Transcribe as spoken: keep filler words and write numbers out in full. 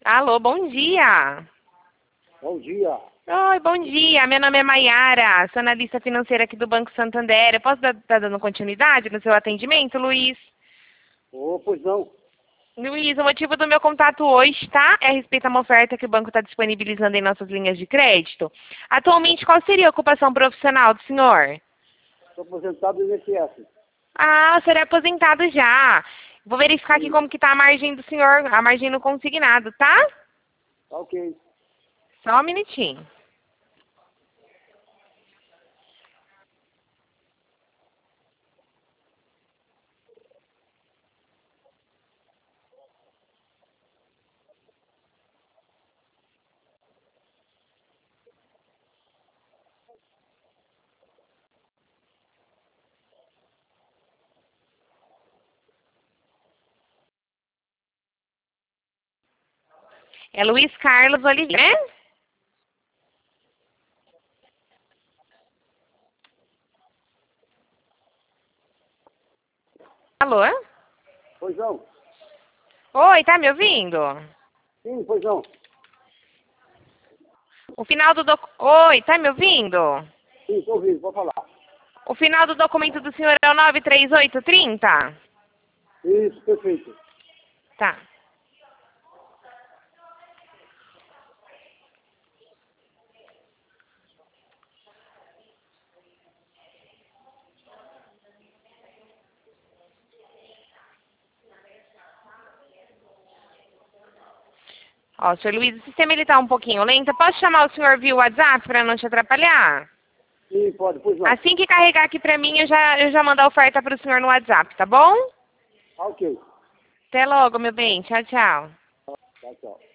Alô, bom dia. Bom dia. Oi, bom dia. Meu nome é Maiara, sou analista financeira aqui do Banco Santander. Eu posso estar dando continuidade no seu atendimento, Luiz? Ô, pois não. Luiz, o motivo do meu contato hoje, tá? É a respeito a uma oferta que o banco está disponibilizando em nossas linhas de crédito. Atualmente, qual seria a ocupação profissional do senhor? Estou aposentado do I N S S. Ah, o senhor é aposentado já. Vou verificar aqui Sim. como que tá a margem do senhor, a margem no consignado, tá? Tá ok. Só um minutinho. É Luiz Carlos Oliveira, né? Alô? Pois não. Oi, tá me ouvindo? Sim, pois não. O final do doc... Oi, tá me ouvindo? Sim, estou ouvindo, pode falar. O final do documento do senhor é o nove três oito três zero? Isso, perfeito. Tá. Ó, senhor Luiz, o sistema ele tá um pouquinho lento. Posso chamar o senhor via WhatsApp para não te atrapalhar? Sim, pode, pois não. Assim que carregar aqui para mim, eu já, eu já mando a oferta para o senhor no WhatsApp, tá bom? Tá ok. Até logo, meu bem. Tchau, tchau. Tchau, tchau.